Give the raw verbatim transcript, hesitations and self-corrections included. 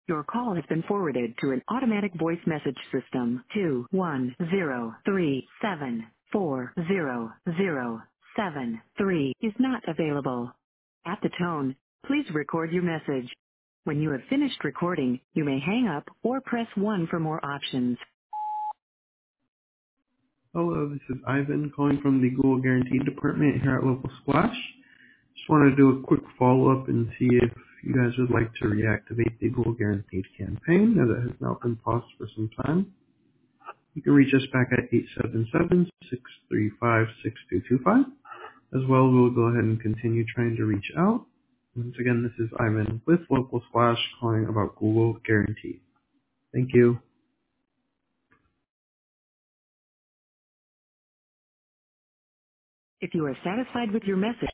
Your call has been forwarded to an automatic voice message system. Two one zero three seven four zero zero seven three is not available. At the tone, please record your message. When you have finished recording, you may hang up or press one for more options. Hello, this is Ivan calling from the Google Guarantee Department here at Local Splash. Just wanted to do a quick follow-up and see if you guys would like to reactivate the Google Guaranteed campaign as it has now been paused for some time. You can reach us back at eight seven seven, six three five, six two two five. As well, we'll go ahead and continue trying to reach out. Once again, this is Ivan with Local Splash calling about Google Guarantee. Thank you. If you are satisfied with your message,